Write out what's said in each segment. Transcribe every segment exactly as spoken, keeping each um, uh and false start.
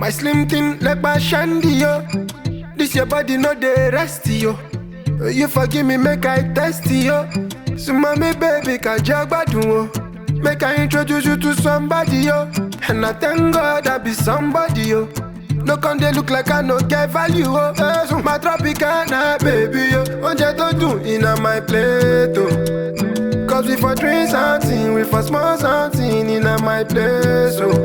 My slim thing like my shandy, yo. This your body, no dey rest, yo. You forgive me, make I test yo. So mommy, baby, can jog badun, make I introduce you to somebody, yo. And I thank God I be somebody, yo. No con they look like I no get value, oh. Eh, so my Tropicana, baby, yo. Onje to do inna my plate, oh. Cause we for drink something, we for small something inna my place, oh.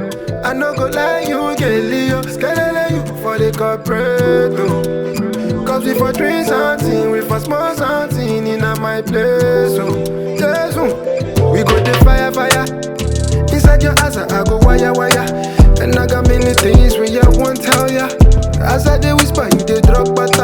I no go lie, you get Leo, skelele you for the corporate, oh. Cause we for drink something, we for small something inna my place, oh. Yes, oh. We go the fire, fire. Inside your house, I go wire, wire. And I got many things when you won't tell ya. As I dey whisper, you dey drop butter.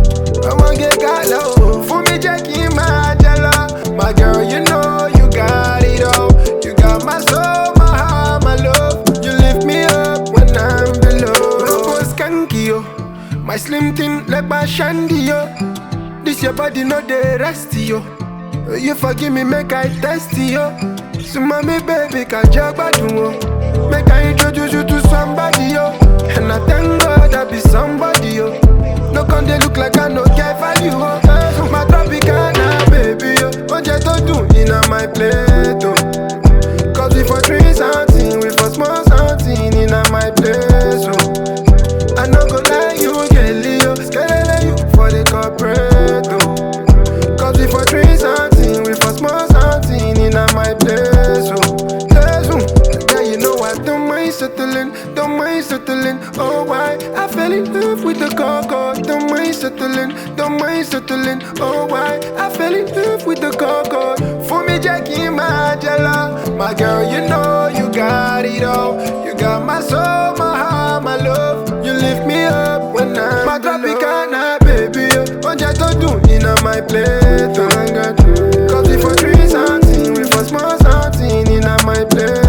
I wanna get gala, oh. For me, Jackie, my jala. My girl, you know you got it all. You got my soul, my heart, my love. You lift me up when I'm below. Robo skanky, yo. My slim thing like my shandy, yo. This your body, no dey rest, yo. You forgive me, make I test yo. So mommy, baby, can jog badun, oh. Make I introduce you to somebody, yo. And I thank God I be somebody, yo. No con they look like I no get value, oh. Eh, so my Tropicana, baby, yo. Onje to do inna my plate, oh. Cause we for drink something, we for small something inna my place, oh. I no go lie, you get Leo, skelele you for the corporate, oh. Cause we for drink something, we for small something inna my place, oh. Yes, oh. Yeah, you know I don't mind settling, don't mind settling. Oh, why I fell in love with the coco. Don't mind settling, don't mind settling. Oh, why I fell in love with the coco. For me, Jackie, my jala. My girl, you know you got it all. You got my soul, my heart, my love. You lift me up when I'm my Tropicana, baby. Onje to do inna my plate, oh. Cause we for drink something, we for small something inna my plate.